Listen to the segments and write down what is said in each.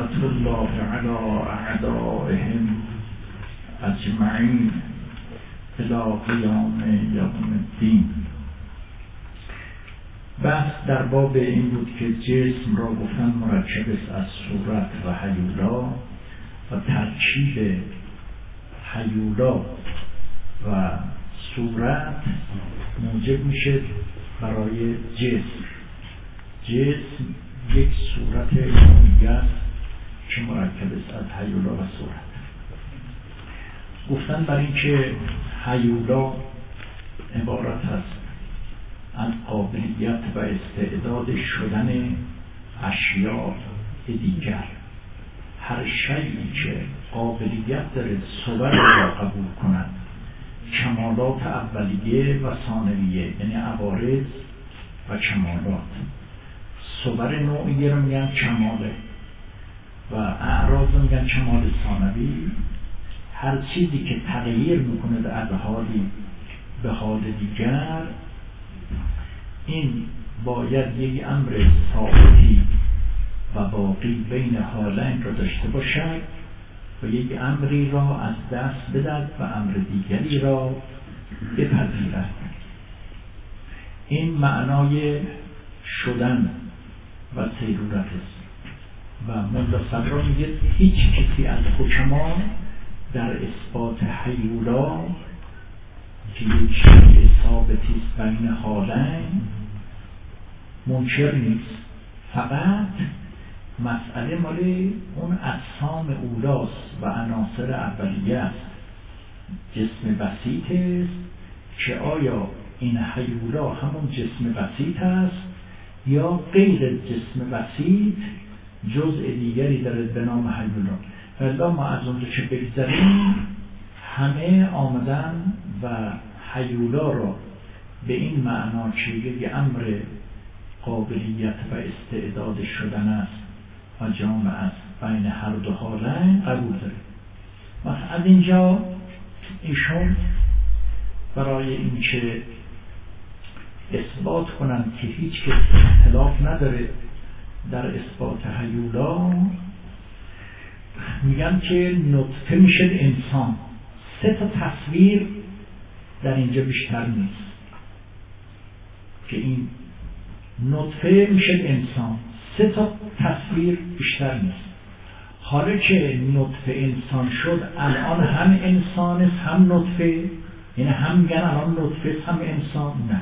لعنت الله علی اعدائهم اجمعین الی قیام یوم الدین. بحث در باب این بود که جسم را گفتن مرکب است از صورت و هیولا و ترکیب هیولا و صورت موجب میشه برای جسم. جسم یک صورت دیگه است که مرکب است از هیولا و صورت. گفتن برای اینکه هیولا عبارت است از قابلیت و استعداد شدن اشیاء دیگر، هر شیئی که قابلیت داره صور را قبول کند، کمالات اولیه و ثانویه یعنی عوارض و کمالات. صور نوعیه رو میگن کماله و اعراض رو میگن کمال ثانوی. هر چیزی که تغییر میکنه از حالی به حال دیگر، این باید یک امر ثابتی و باقی بین حالین را داشته باشد و یک امری را از دست بدهد و امر دیگری را بپذیرد. این معنای شدن و سیرورت است. و ملا صدرا میگه هیچ کسی از حکما در اثبات هیولا که یک شیء ثابتی است بین حالین منکر نیست، فقط مسئله مال اون اجسام اولاست و عناصر اولیه است. جسم بسیط است که آیا این هیولا همون جسم بسیط است یا غیر جسم بسیط جزء دیگری داره به نام هیولا. ولی ما از اونجا که بگذاریم همه آمدن و هیولا را به این معنا که یک امر قابلیت و استعداد شدن است و جامع است بین هر دو حالین قبول داره. مثلا از اینجا ایشون برای اینکه اثبات کنند که هیچ کس اختلاف نداره در اثبات هیولا، میگن که نطفه میشه انسان. 3 تا تصویر در اینجا بیشتر نیست که این نطفه میشه انسان. 3 تا تصویر بیشتر نیست. حالا که نطفه انسان شد، الان هم انسان است هم نطفه، یعنی هم میگن الان نطفه هم انسان. نه،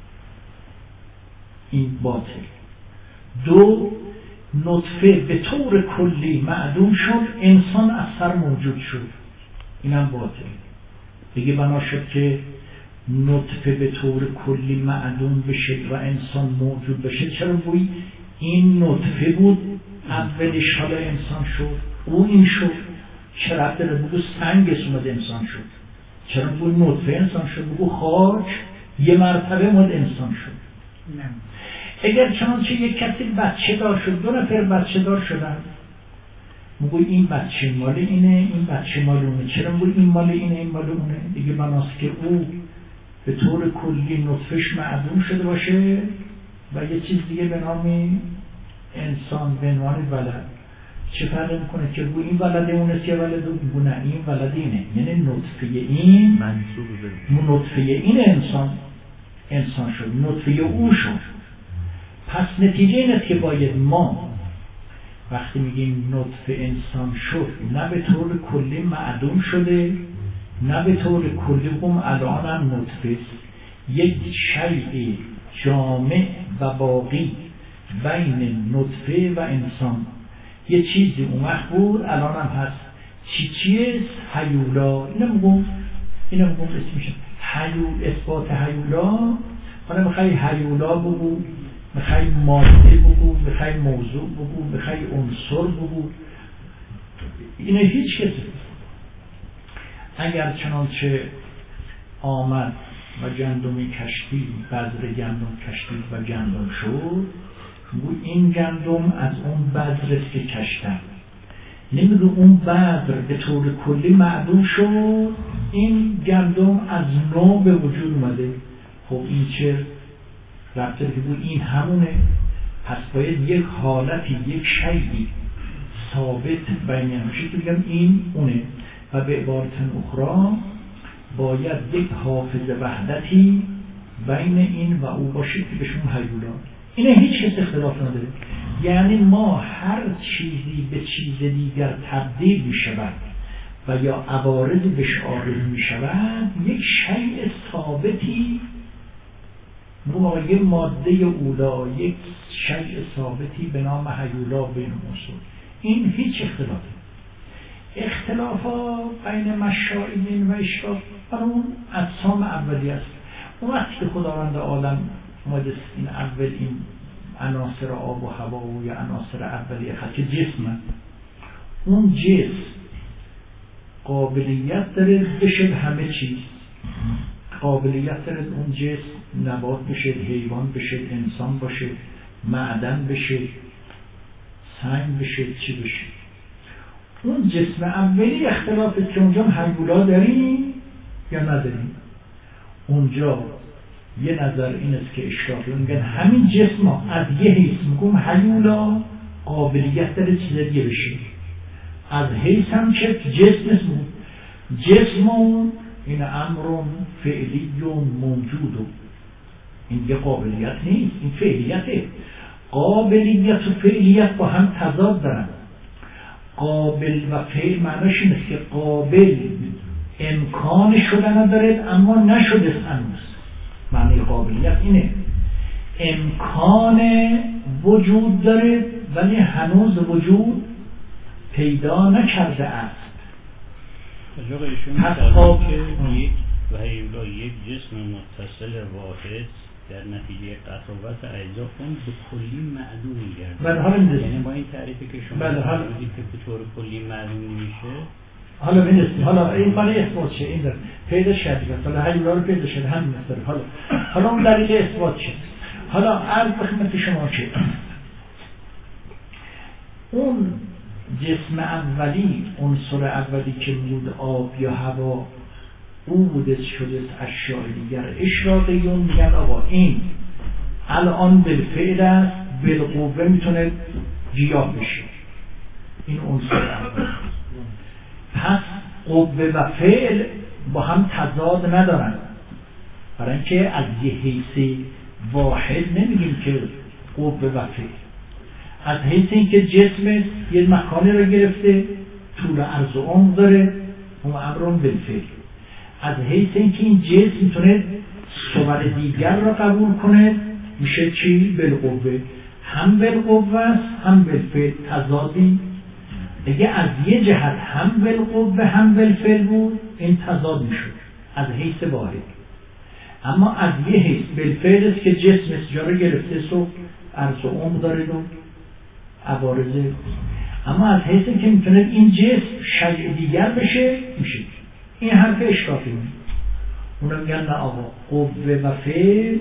این باطل. 2 نطفه به طور کلی معدوم شد، انسان از سر موجود شد. اینم باطل. دیگه بنا شد که نطفه به طور کلی معدوم بشه و انسان موجود بشه. چرا بوی این نطفه بود اولش حالا انسان شد، او این شد. چرا داره بگو سنگ اسمد انسان شد؟ چرا بگو نطفه انسان شد؟ بگو خاک یه مرتبه مد انسان شد. نه. اگر چنانچه یک کسی بچه دار شد، 2 نفر بچه دار شدن، میگوی این بچه مال اینه، این بچه مال اونه. چرا میگوی این مال اینه، این مال اونه؟ دیگه بناست که او به طور کلی نطفهش معدوم شده باشه و یه چیز دیگه به نام انسان به عنوان ولد. چه فرق میکنه که بگو این ولد اونه که ولد اون؟ نه، این ولد اینه، یعنی نطفه این نطفه این انسان شد، نطفه او شد. پس نتیجه اینه که باید ما وقتی میگیم نطفه انسان شد، نه به طور کلی معدوم شده، نه به طور کلی هم الان هم نطفه است. یک شیء جامع و باقی بین نطفه و انسان، یه چیزی اون وقت بود الان هم هست. چیه؟ هیولا. اینو میگم اسمشه اثبات هیولا. حالا میخوای هیولا بگو، میخوای ماده بگو، میخوای موضوع بگو، میخوای عنصر بگو، اینه هیچ کسی. اگر چنانچه آمد و گندمی کشتی، بذر گندم کشتی و گندم شد، این گندم از اون بذر است که کشتن. نمیگه اون بذر به طور کلی معدوم شد، این گندم از نو به وجود اومده. خب این چه ربطه که بود؟ این همونه. پس باید یک حالتی، یک شیئی ثابت بین میشه که بگم این اونه، و به عبارت اخرى باید یک حافظ وحدتی بین این و او باشه که بهشون هیولا. اینه هیچ کس اختلاف نداره. یعنی ما هر چیزی به چیز دیگر تبدیل می شود و یا عوارض بهش عارض می شود، یک شیء ثابتی یک ماده اولا، یک شیء ثابتی به نام هیولا بین موصول. این هیچ اختلافی. اختلافات بین مشاهدین و اشراق اون اجسام اولی است. اون وقتی که خداوند عالم اومده این اول این عناصر آب و هوا و یا عناصر اولیه که جسم، اون جسم قابلیت داره بشه همه چیز، قابلیت داره اون جسم نبات بشه، حیوان بشه، انسان باشه، معدن بشه، سنگ بشه، چی بشه. اون جسم اولی اختلافه که اونجا هیولا داریم یا نداریم. اونجا یه نظر این است که اشراقی میگن همین جسم از یه حیث میگم هیولا قابلیت داره چیز دیگه بشه، از حیث هم که جسم این امر فعلی و موجود، این یه قابلیت نیست، این فعلیته. قابلیت و فعلیت با هم تضاد دارن. قابل و فعل معناش اینه که قابل امکان شدن داره اما نشده هنوز. معنی قابلیت اینه امکان وجود داره ولی هنوز وجود پیدا نکرده است. پس که یک و هیولا یک جسم متصل واحد در نتیجه قطعات اجزا اون به کلی معدوم میگرده. یعنی با این تعریفی که شما بودید که به طور کلی معدوم میشه. حالا بنویسیم، حالا این معنی اثبات شه، این پیدا شد، حالا هیولا رو پیدا شد همین مثلا. حالا اون دلیل اثبات شد. حالا عرض به خدمت شما که اون جسم اولی، عنصر اولی که بود آب یا هوا، او بوده شده اشیاء دیگر. اشراقیون میگن آقا این الان بالفعل است، بالقوه میتونه گیاه بشه، این عنصر اولی. پس قوه و فعل با هم تضاد ندارن، برای اینکه از یه حیث واحد نمیگیم که قوه و فعل. از حیث اینکه جسم یه مکانی رو گرفته، طول عرض و عمق داره، اون امرون بالفعل. از حیث اینکه این جسم میتونه صور دیگر را قبول کنه، میشه چی؟ بالقوه. هم بالقوه است هم بالفعل، تضادی دیگه. از یه جهت هم بالقوه هم بالفعل بود، این تضاد میشد از حیث واحد. اما از یه حیث بالفعل است که جسم جا رو گرفته، سو عرض و عمق داره و عوارضه. اما از حیث که میتونه این جسم شیء دیگر بشه، میشه. این حرف اشرافی میشه. اونا میگن نه آقا، قوه و فعل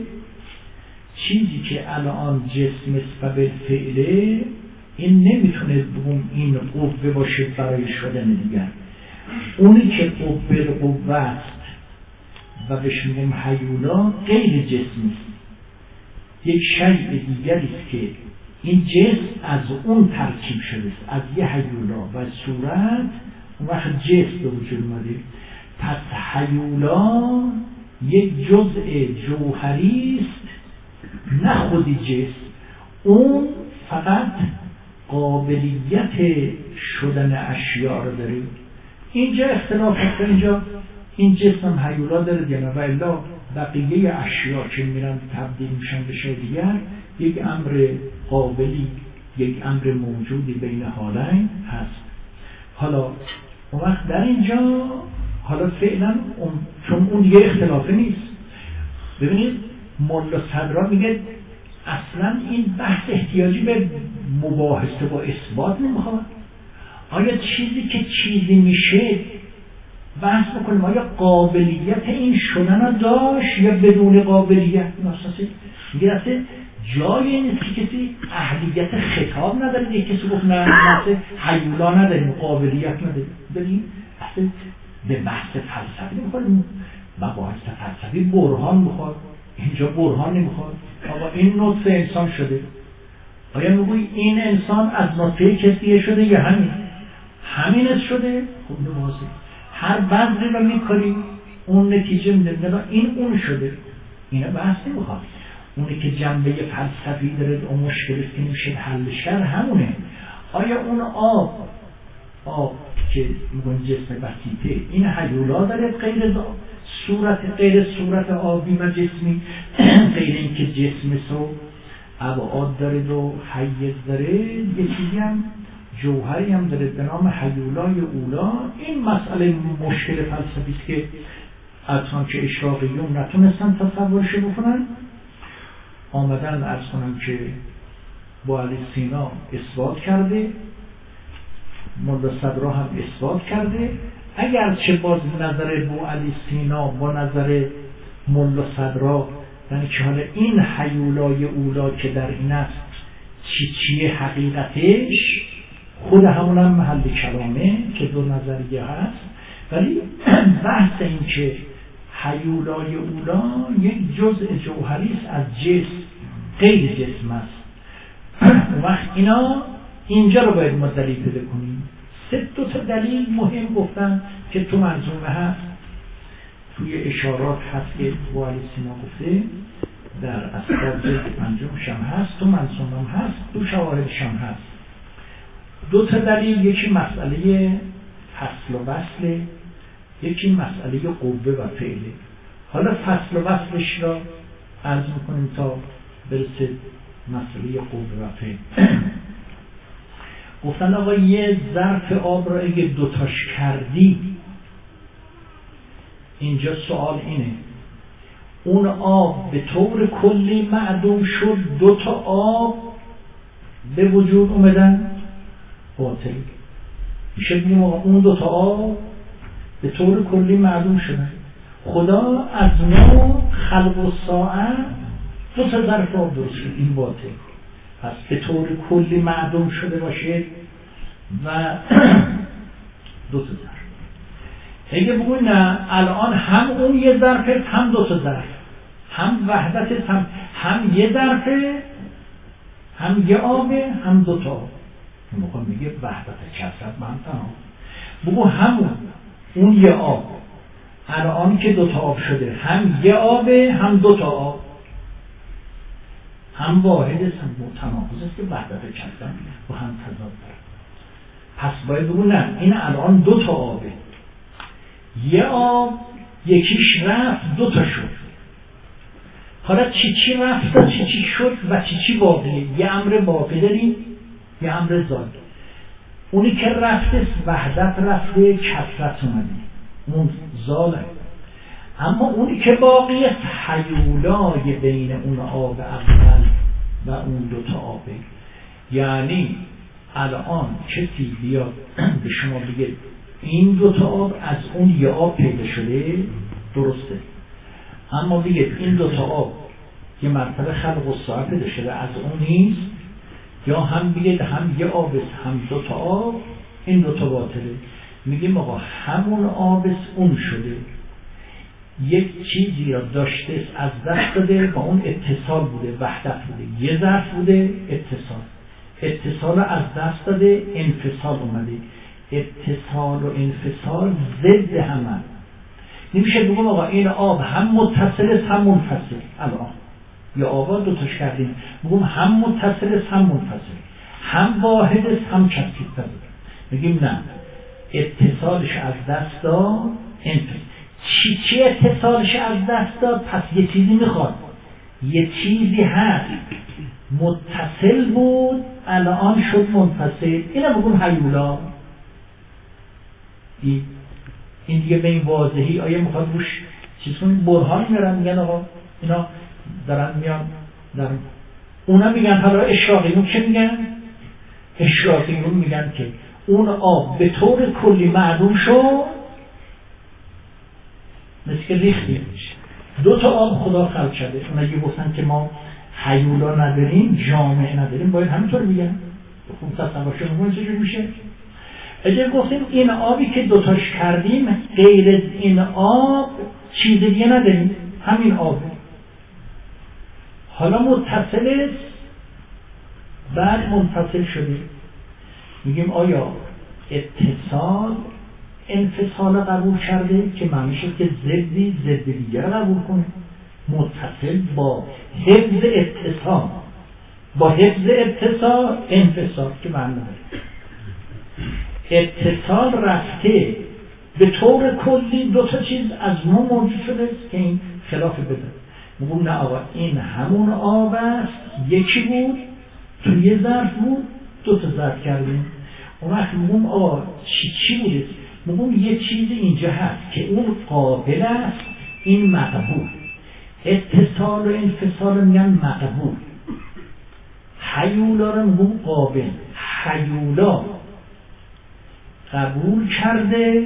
چیزی که الان جسم است و بالفعله، این نمیتونه بگم این قوه باشه برای شدن دیگر. اونی که قوه است و بهش میگم هیولا غیر جسم است، یک شیء دیگری است که این جسم از اون ترکیب شده است، از یه هیولا و صورت اون وقت جسم به وجود اومده. پس هیولا یک جزء جوهری است، نه خودی جسم. اون فقط قابلیت شدن اشیاء رو داره. اینجا اختلاف هست، اینجا این جسم هیولا داره یا نه، و الا بقیه اشیاء که میرن تبدیل میشن به شیء دیگر، یک امر قابلی، یک امر موجودی بین حالین هست. حالا اون وقت در اینجا حالا فعلا چون اون دیگه اختلافی نیست. ببینید ملا صدرا میگه اصلا این بحث احتیاجی به مباحثه با اثبات نمیخواد. آیا چیزی که چیزی میشه بحث بکنیم آیا قابلیت این شدن رو داشت یا بدون قابلیت؟ ناساسی میگه اصلا جای نیست که کسی اهلیت خطاب نداره، یک کسی گفت نه مثل هیولا نداریم، قابلیت نداریم. ببین اصلا به بحث فلسفی نمیخواد، مباحث فلسفی برهان میخواد. اینجا برهان نمیخواد. آقا این نطفه انسان شده، آیا میگوی این انسان از نطفه کسیه شده یا همین شده؟ خب واضحه. هر بذری رو میکاری اون نتیجه میده، این اون شده. اینا بحث نمیخواد. اونی که جنبه فلسفی داره اون مشکلی که نمیشه حلش کرد همونه. آیا اون آب که میگن جسم بسیطه این هیولا داره غیر صورت آبی و جسمی، غیر این که جسم سو ابعاد داره و حیز داره، یه چیزی هم جوهری هم داره به نام هیولای اولا. این مسئله مشکل فلسفی است که اصلا که اشراقیون نتونستن تصورش بکنن. آمدن عرض کنم که با علی سینا اثبات کرده، ملا صدرا هم اثبات کرده. اگرچه باز نظر بو علی سینا با نظر ملا صدرا، یعنی که حالا این هیولای اولا که در این است چیه حقیقتش، خود همون هم محل کلامه که دو نظریه هست. ولی بحث این که هیولای اولا یک جزء جوهری است از جسم، غیر جسم است. وقت اینا اینجا رو باید ما دلیل پیدا کنیم. دو تا دلیل مهم گفتن که تو منظومه هست، توی اشارات هست که با علی سینا گفته، در اسباب منظومش هم هست، تو منظومه هم هست، تو شواهدش هم هست. دو تا دلیل، یکی مسئله فصل و وصله، یکی مسئله قوه و فعله. حالا فصل و وصلش را عرض میکنیم تا برسه مسئله قوه و فعل. گفتن آقا یه ظرف آب را اگه دوتاش کردی، اینجا سوال اینه، اون آب به طور کلی معدوم شد، دوتا آب به وجود اومدن، باطل میشه بگیم آقا اون دوتا آب به طور کلی معدوم شدن. خدا از نو خلق و ساعت دوتا ظرف آب درست شد، این باطل. پس به طور کلی معدوم شده باشه و دو تا ظرف. اگه بگوی نه الان هم اون یه ظرفه هم دو تا ظرف، هم وحدت هم یه ظرفه، هم یه آبه، هم دو تا آب. موقع میگه وحدت کثرت من تمام. بگو همون اون یه آب الان که دو تا آب شده، هم یه آبه هم دو تا آب، هم واحد است هم متناقض است که وحدت کثرت با هم تضاد داره. پس باید بگو نه این الان دو تا آبه، یه آب یکیش رفت دو تا شد. حالا چی رفت و چی شد و چی باقیه؟ یه امر باقی داریم، یه امر زاد. اونی که رفته وحدت رفته، کثرت اومده، اون زاله. اما اونی که باقی است هیولای بین اون آب اول و اون دوتا آبه. یعنی الان کسی بیاد به شما بگه این دوتا آب از اون یه آب پیدا شده، درسته، اما بگه این دوتا آب یه مرتبه خلق و ساعت پیدا شده از اون نیست، یا هم بگه هم یه آب هم دوتا آب، این دوتا باطله. میگیم آقا همون آب اون شده، یک چیزی را داشته از دست داده، با اون اتصال بوده، وحدت بوده، یه ظرف بوده، اتصال از دست داده، انفصال اومده. اتصال و انفصال ضد همن. نمیشه بگم آقا این آب هم متصل است هم منفصل. الان یا آبا دوتاش کردیم، بگم هم متصل است هم منفصل، هم واحد است هم کثیف است. میگیم نه، اتصالش از دست داد، چی اتصالش از دست داد؟ پس یه چیزی میخواد، یه چیزی هست متصل بود الان شد منفصل. اینو بگم هیولا. این دیگه به این واضحی آیا میخواد روش چیز کنید؟ برهان میارن میگن آقا اینا دارن میان در اونا میگن. حالا اشراقیون چه میگن؟ اشراقیون میگن که اون آب به طور کلی معدوم شد، مثل که ریختی دو تا آب خدا خلق کرده. اونا یه گفتن که ما هیولا نداریم، جامعه نداریم، باید همینطور میگن. خون تصورشون همون چجور میشه؟ اگه گفتیم این آبی که دوتاش کردیم غیر از این آب چیز دیگه نداریم، همین آب. حالا متصل است بعد منفصل شده. میگیم آیا اتصال انفصال قبول کرده که معنیش که ضدی ضد دیگر قبول کنه، متصل با حفظ اتصال، با حفظ اتصال انفصال که معنی داره. اتصال رفته به طور کلی دو تا چیز از ما موجود شده که این خلاف بده. میگم نه آقا این همون آب است، یکی بود توی یه ظرف بود دو تا ظرف کردیم. اون وقت میگم آقا چی بوده؟ میگم یه چیز اینجا هست که اون قابل است، این مقبول. اتصال و انفصال میگن مقبول. حیولا رو میگم قابل. حیولا قبول کرده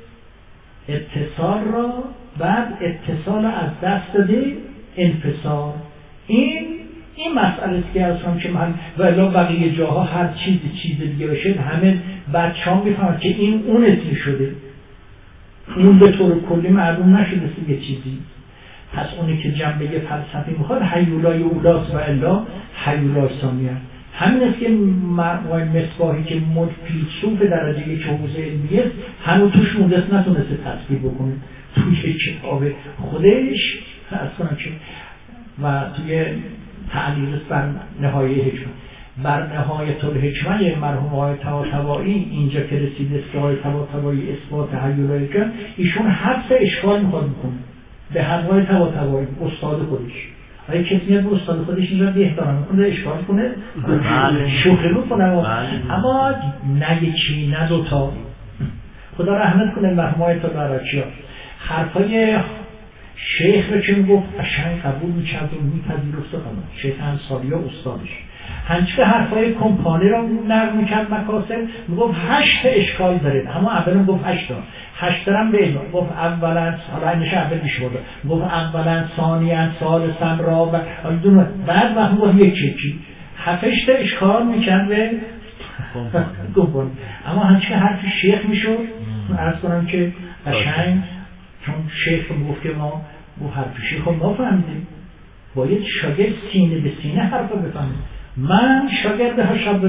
اتصال را، بعد اتصال از دست داده انفصال. این مسئله است که اصلا که من ولی بقیه جاها هر چیز دیگه باشه همه بچه‌ها میفهمن که این اون اسمی شده، اون به طور کلی معلوم نشده یه چیزی. پس اونی که جنبه فلسفی میخواد حیولای اولاس و الا حیولای ثانیه. همین است که مصباحی که فیلسوف درجه یک حوزه علمیه است هنوز توش مونده نتونسته تصویر بکنه توی کتاب خودش اصلا که و توی تعلیق بر نهایه حکمت، بر نهایت الحکمه مرحوم آقای طباطبایی اینجا که رسیده است که آقای طباطبایی اثبات حیولای کرد، ایشون حذف اشکال میخواد بکنه به حرفای طباطبایی استاد خودش. اگه کسی میاد به استاد خودش اینجا بی احترام میکنه اشکال کنه شوخی میکنه، اما نه یکی نه دوتا. خدا رحمت کنه مرحوم آقای طباطبایی حرفای شیخ رو که میگفت قشنگ قبول میکرد و میپذیرفت. شیخ انصاری و استادش هنچه حرفای کمپانی رو نقل میکرد مکاسب، میگفت 8 اشکال دارید، اما اول میگفت 8 دارم به علم. گفت اولا حالا اینش اول میشه بود، گفت اولا ثانیا ثالثا رابع بعد وقت میگفت یکی 7 اشکال میکرد به کمپانی. اما هنچه حرف شیخ میشد عرض کنم که قشنگ، چون شیخ میگفت که ما حرف شیخ رو ما فهمیدیم، باید شاگرد سینه به سینه حرف بفهمه. من شاگرد حشب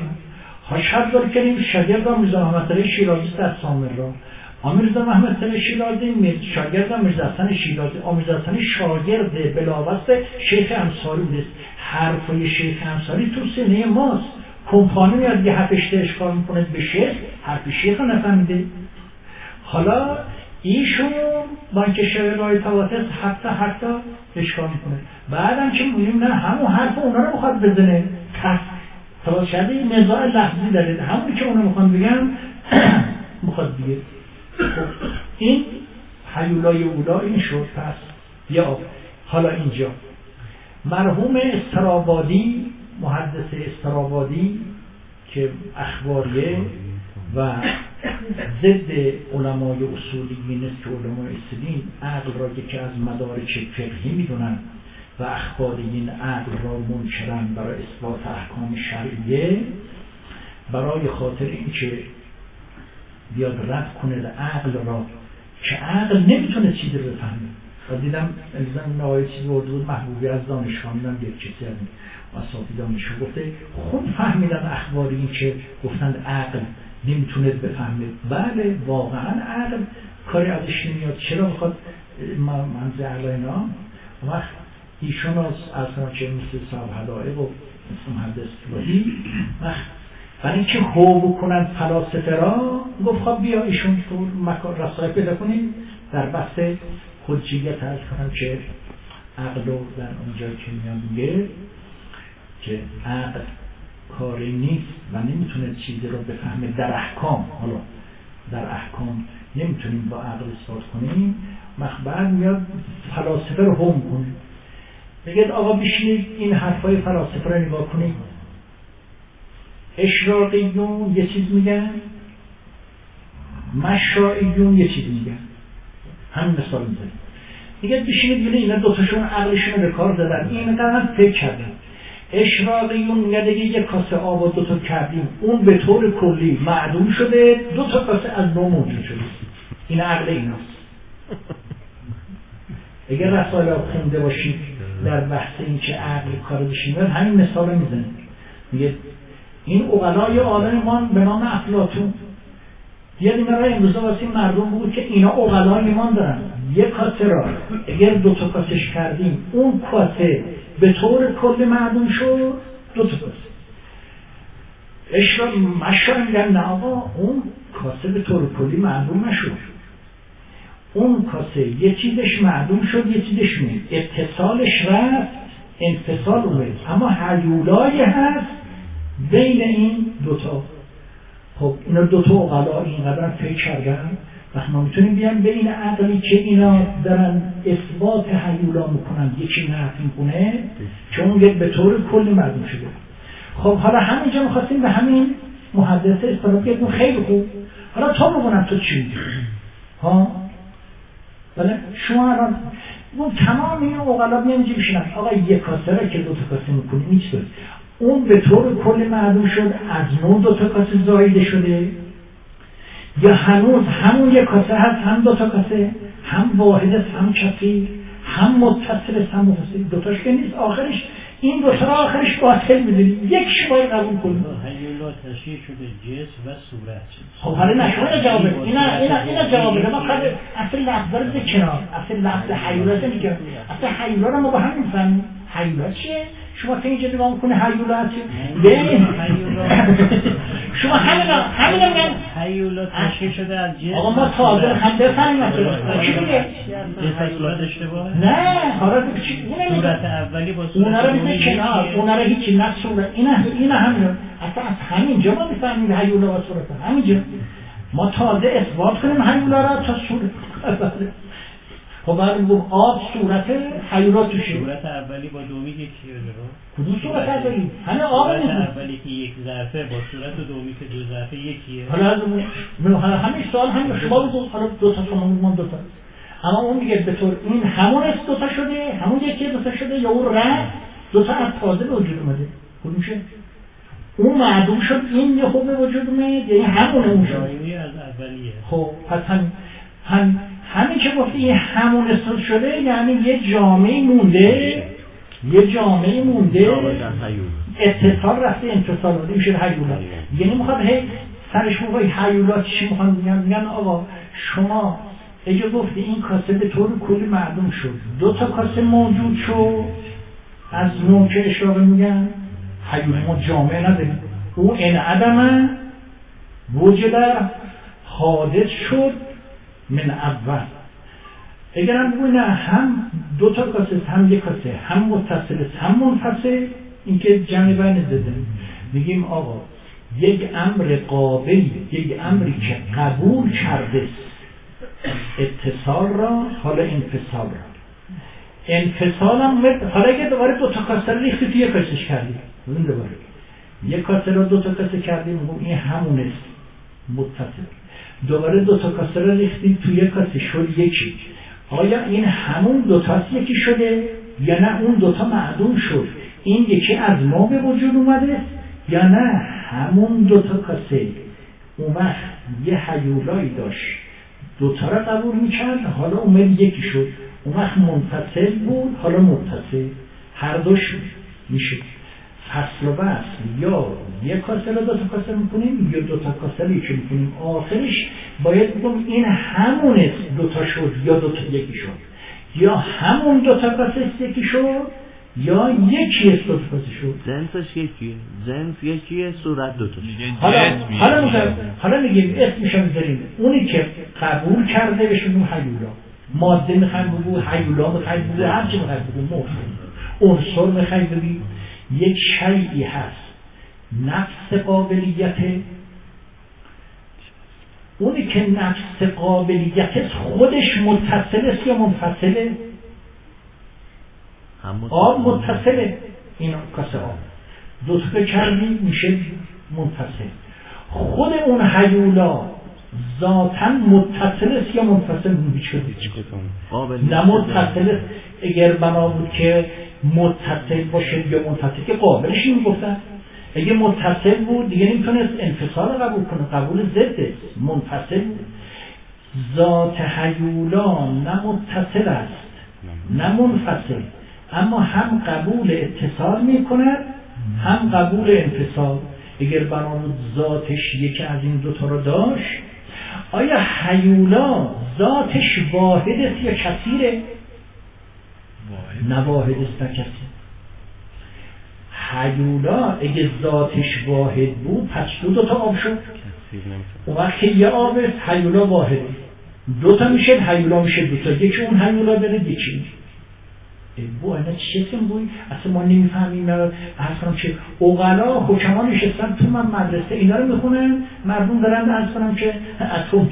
کریم شاگرد میرزا محمد علی شیرازی در سامرا، میرزا محمد علی شیرازی شاگرد میرزا حسن شیرازی، میرزا حسن شاگرد بلاواسط شیخ انصاری بوده. حرفای شیخ انصاری تو سینه ماست. کمپانی میاد یه 7 اشکال میکنه به شیخ، حرف شیخ رو نفهمیده. حالا ایشون با اینکه شعر رای تواتر حتی اشکال میکنه، بعدم که میگیم نه همون حرف اونا رو میخواد بزنه، خلاص شده این نزاع لفظی داره، همون که اونا میخوان بگم میخواد بگه. این حیولای اولا این شد. پس یا حالا اینجا مرحوم استرابادی، محدث استرابادی که اخباریه و ضد علمای اصولیین است که علمای اصولیین عقل را یکی از مدارک فقهی میدونن و اخباریین عقل را منکرن برای اثبات احکام شرعیه، برای خاطر اینکه بیاد رد کنه عقل را که عقل نمیتونه چیزی رو بفهمه. و دیدم الزام نهایی چیزی بود محبوبی از دانشگاه میدم یک کسی از اساتید دانشگاه گفته خوب فهمیدن اخباریین که گفتند عقل نمیتونه بفهمه. بله واقعا عقل کاری ازش نمیاد. چرا میخواد منزه عقل اینا؟ وقت ایشون از اصلا که مثل صاحب حدائق و مثل محدث بودی وقت برای اینکه هو بکنن فلاسفه را گفت خب بیا ایشون تو رسائل پیدا کنیم در بحث حجیت هست کنم که عقل رو در اونجا که میان میگه که عقل کاری نیست و نمیتونه چیزی رو بفهمه در احکام. حالا در احکام نمیتونیم با عقل اثبات کنیم. بعد میاد فلاسفه رو هم کنه، بگید آقا بشینید این حرفای فلاسفه رو نگاه کنید. اشراقیون یه چیز میگن، مشرائیون یه چیز میگن. همین مثال میزنید. میگه بشینید ببینید اینا دوتاشون عقلشون رو به کار زدن، این قدر فکر کردن. اشراقیون میگه دیگه یک کاسه آب و 2 تا کردیم اون به طور کلی معدوم شده، 2 تا کاسه از نو موجود شده. این عقل ایناست. اگر رسائل خونده باشید در بحث این که عقل کار بشین همین مثال رو میزنید. میگه این عقلای عالممان به نام افلاطون یه اینا را امروزه واسه مردم بود که اینا عقلای ایمان دارن. یک کاسه را اگر 2 تا کاسش کردیم اون کاسه به طور کل معدوم شد 2 تا کاسه اشرا مشا میگن نه آقا اون کاسه به طور کلی معدوم نشد، اون کاسه یه چیزش معدوم شد یه چیزش مید، اتصالش رفت انفصال اومد، اما هیولایی هست بین این 2 تا. خب اینا 2 تا عقلا اینقدر فکر کردن و ما میتونیم بیان به این عقلی که اینا دارن اثبات هیولا میکنن یکی نفی میکنه که اون یک به طور کلی معدوم شده. خب حالا همینجا میخواستیم به همین محدث اصطلاحی بگیم خیلی خوب، حالا تا بگونم تو چی میگی ها؟ بله شما الان اون تمام این عقلا میانجی بشینن آقا یک کاسه را که 2 تا کاسه میکنی نیست داره، اون به طور کل معدوم شد از نوع 2 تا کاسه زایده شده یا هنوز همون یک کاسه هست هم 2 تا کاسه، هم واحد است هم کثیر، هم متصل است هم منفصل، 2 تاش که نیست، آخرش این 2 تا آخرش باطل می‌دونی یک باید قبول کنی. هیولا تشریح شده جسم و صورت. خب حالا نشونه جواب بده. اینا جواب بده. ما قبل اصل لفظ رو بذار کنار. اصل لفظ هیولا نمیگه. اصل هیولا رو ما با هم می‌فهمیم. هیولا چیه؟ شما تا اینجا نگاه می‌کنی هیولا چیه؟ ببین شما همینا میگن هیولا تشریح شده از جسم. آقا ما تازه هم بفهمیم چی میگه؟ صورت اشتباهه؟ نه، حالا چی؟ صورت اولی با صورت اونا رو بذار کنار. اونا رو هیچی نه صورت. اینا همین. اصلا از همینجا ما می‌فهمیم هیولا و صورت. همینجا ما تازه اثبات کنیم هیولا را تا صورت. خب بعد گفت آب صورت هیولا توشه. صورت اولی با دومی یکیه درو. کدوم صورت اولی؟ همه آب نیست. صورت اولی که یک ظرفه با صورت دومی که 2 ظرفه یکیه. حالا همین سوال هم شما بگو حالا 2 تا شما میگم 2 تا. اما اون میگه به طور این همون است 2 تا شده، همون یکی 2 تا شده یا اون رفت 2 تا از تازه به وجود اومده. کدومشه؟ اون معدوم شد این یه خوب به وجود اومد یعنی همون اون شد. از اولیه. خب پس همین که گفتی این همون است شده یعنی یه جامعه مونده اتصال رفته انفصال داده میشه هیولا. یعنی میخواد سرش موقعی هیولا چی میخوان میگن آقا شما اگه گفتی این کاسه به طور کلی معدوم شد 2 تا کاسه موجود شد از نوع که اشاره میگن هیولا ما جامعه نداریم او این عدم وجود حادث شد من اول. اگرم بگوی نه هم 2 تا کاسه هم یک کاسه هم متصل هم منفصل این که جمع بین زده میگیم آقا یک امر قابل یک امری که قبول کرده اتصال را حالا انفصال را انفصال هم حالا اگه دوباره 2 تا کاسه ریختی توی یک کاسهش کردی ببین دوباره یک کاسه را 2 تا کاسه کردیم این همون است متصل دوباره 2 تا کاسه را ریختی توی یک کاسه شد یکی آیا این همون 2 تاست یکی شده یا نه اون 2 تا معدوم شد این یکی از ما به وجود اومده یا نه همون 2 تا کاسه اون وقت یه هیولایی داشت 2 تا را قبول میکرد حالا اومد یکی شد اون وقت منفصل بود حالا متصل هر دوش میشه فصل و بس یا یک کاسه را 2 تا کاسه میکنیم یا 2 تا کاسه را یکی میکنیم آخرش باید بگم این همون است 2 تا شد یا 2 تا یکی شد یا همون 2 تا کاسه یکی شد یا یکی است 2 تا کاسه شد جنسش یکیه جنس یکیه صورت 2 تا حالا میگیم اسمش رو میذاریم اونی که قبول کرده بهش میگیم هیولا ماده میخوایم بگو هیولا میخوایم بگو هر چی میخوایم بگو عنصر میخوایم بگیم یک شیئی هست نفس قابلیت اونی که نفس قابلیت خودش متصل است یا منفصله آب متصله این کاسه آب 2 تا کردی میشه منفصل خود اون هیولا ذاتاً متصل است یا منفصل میشه نه متصل است اگر بنا بود که متصل باشه یا منفصل که قابلش میگفتن اگه متصل بود دیگه نمیتونست انفصال قبول کنه قبول ضده منفصل ذات هیولا نه متصل است نه منفصل اما هم قبول اتصال میکند هم قبول انفصال. اگر بنا بود ذاتش یکی از این دوتا رو داشت، آیا هیولا ذاتش واحد است یا کثیره؟ نه واحد است نه کثیر. هیولا اگه ذاتش واحد بود پس دو تا آب شد. اون وقت که یه آب است هیولا واحده، دوتا میشه هیولا میشه دوتا، یکی اون هیولا بره یکی بو اینا چه اسم بوی اصلا ما نمیفهمیم. اصلا چه عقلا حکما نشستن تو من مدرسه اینا رو میخونن، مردم دارن اصلا که اتم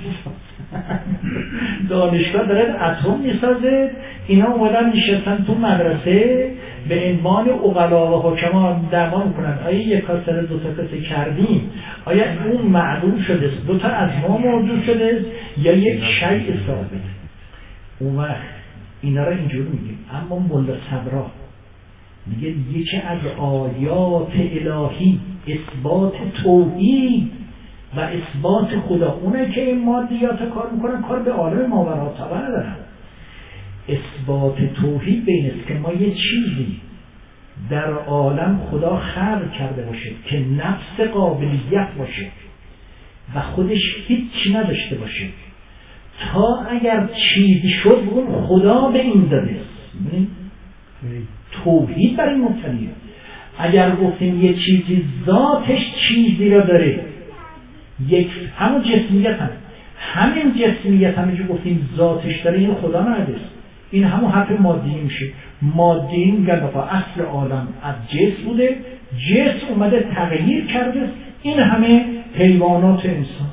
دانشگاه داره اتم میسازه، اینا اومدن نشستن تو مدرسه به عنوان عقلا و حکما دعوا میکنن آیا یک کاسه دو تا کاسه کردیم، آیا اون معلوم شده دو تا از ما موجود شده یا یک شیء ثابت. اون وقت اینا را اینجور میگیم. اما ملا صبرا میگه یکی از آیات الهی اثبات توحید و اثبات خدا، اونه که این مادیات کار میکنن، کار به عالم ماوراء طبعا ندارن. اثبات توحید بین است که ما یه چیزی در عالم خدا خلق کرده باشه که نفس قابلیت باشه و خودش هیچی نداشته باشه، تا اگر چیزی شد اون خدا به این داده است. توحید برای مبتنیه. اگر گفتیم یه چیزی ذاتش چیزی را داره، یک همون جسمیت هم، همین جسمیت هم جو گفتیم ذاتش داره، این خدا نهده است. این همون حرف مادی میشه. مادی میگن آقا اصل عالم از جسم بوده، جسم اومده تغییر کرده، این همه حیوانات انسان.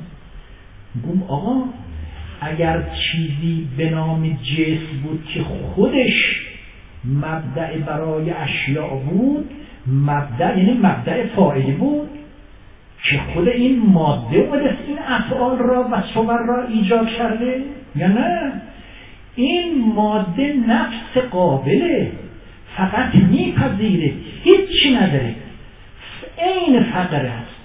گم آقا اگر چیزی به نام جسم بود که خودش مبدأ برای اشیاء بود، مبدأ یعنی مبدأ فاعلی بود که خود این ماده اومده این افعال را و صور را ایجاد کرده، یا نه این ماده نفس قابله، فقط میپذیره، هیچی نداره، عین فقر است،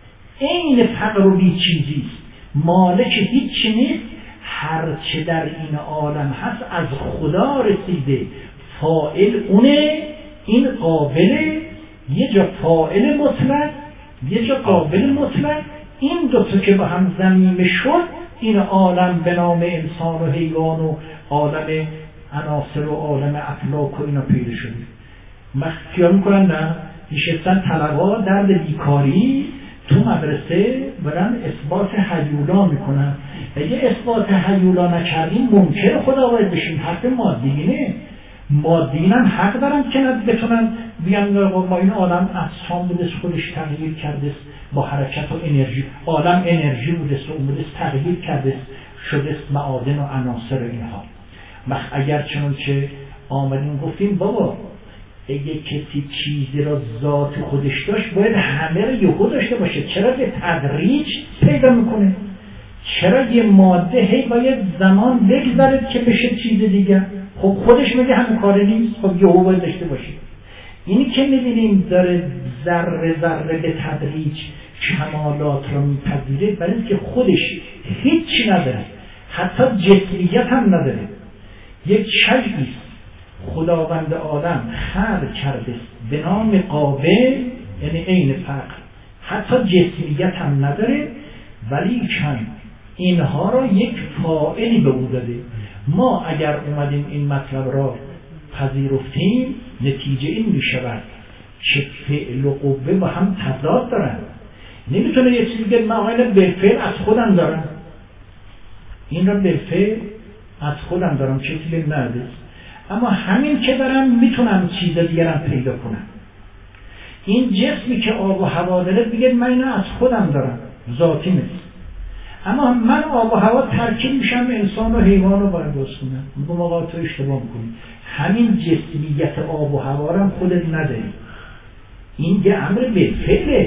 عین فقر و بی چیزیست، مالک هیچی نیست. هرچه در این عالم هست از خدا رسیده، فاعل اونه، این قابله، یه جا فاعل مطلق یه جا قابل مطلق، این دوتا که با هم ضمیمه شد این عالم به نام انسان و حیوان و عالم عناصر و عالم افلاک و اینا پیدا شده. خیال میکنن نه نشستن طلبا درد بیکاری تو مدرسه برن اثبات هیولا میکنن. اگه اثبات هیولا نکردیم ممکنه خدا باید بشیم. حرف مادیینه، مادیین هم حق دارن که بتونن بیان ما این عالم اجسام بوده خودش تغییر کرده با حرکت و انرژی، عالم انرژی بوده اومده تغییر کرده شده معادن و عناصر اینها. اگر چنانچه آمدیم گفتیم بابا اگه کسی چیزی را ذات خودش داشت باید همه را یهو داشته باشه، چرا به تدریج پیدا میکنه؟ چرا یه ماده هی باید زمان بگذره که بشه چیز دیگر؟ خب خودش میگه همین کاره نیست، خب یهو باید داشته باشه. اینی که میبینیم داره ذره ذره به تدریج کمالات را میپذیره، برای اینکه خودش هیچی نداره، حتی جسمیت هم نداره، یک شیئیست خداوند عالم خلق کرده به نام قابل، یعنی عین فقر، حتی جسمیت هم نداره، ولی چند اینها را یک فاعلی به او داده. ما اگر اومدیم این مطلب را پذیرفتیم نتیجه این می شود که فعل و قوه با هم تضاد دارن. نمیتونه یه چیزی بگه من آقایان بالفعل از خودم دارم، این را بالفعل از خودم دارم، چیزی بگه نرده، اما همین که دارم میتونم چیز دیگرم پیدا کنم. این جسمی که آب و هوا داره بگه من اینو از خودم دارم، ذاتی نیست، اما من آب و هوا ترکیب میشم انسان و حیوان رو باید درست کنم. میگم آقا تو اشتباه میکنی، همین جسمیت آب و هوا رو هم خودت نداری، این یه امر بالفعله،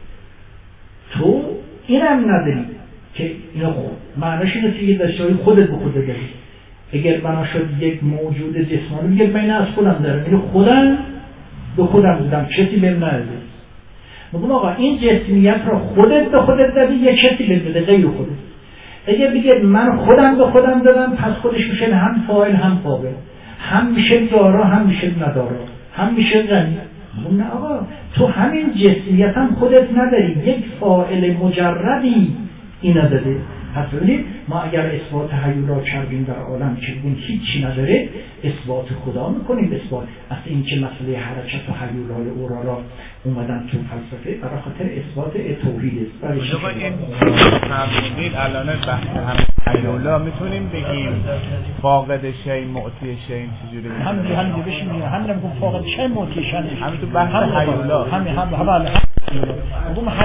تو اینم نداری که اینا معناش اینه که یه داشته خودت به خودت داری. اگر بنا شد یک موجود جسمانی بگه من از خودم دارم، اینو خودم به خودم بودم، کسی بهم نداده. میگم آقا این جسمیت رو خودت به خودت دادی، یک کسی بهم بده غیر خودت. اگه بگه من خودم به خودم دادم، پس خودش میشه هم فاعل هم قابل، هم میشه دارا هم میشه ندارا، هم میشه غنی نه آقا، تو همین جسمیت هم خودت نداری، یک فاعل مجردی اینا داده. پس ببینید ما اگر اثبات هیولا کردیم در عالم که اون هیچی نداره، اثبات خدا میکنیم. اثبات اصلا این که مسئله حرکت و هیولای اورا را اومدن تو فلسفه برای خاطر اثبات توحید است. برای همین الان بحث هیولا میتونیم بگیم فاقد شیء معطی شیء چجوری همین بشیم همین میگم فاقد شیء معطی شیء همین تو بحث هیولا همین